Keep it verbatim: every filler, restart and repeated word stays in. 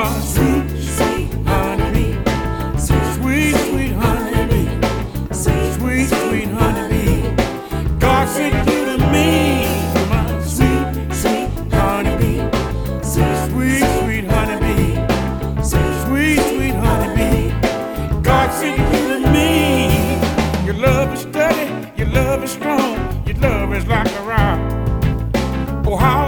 my sweet, sweet honeybee. Sweet, sweet, sweet honeybee. Sweet, sweet, sweet honeybee. God sent you to me, my sweet, sweet honeybee. Sweet, sweet, sweet honeybee. Sweet, sweet, sweet honeybee. God sent you to me. Your love is steady, your love is strong, your love is like a rock. Oh, how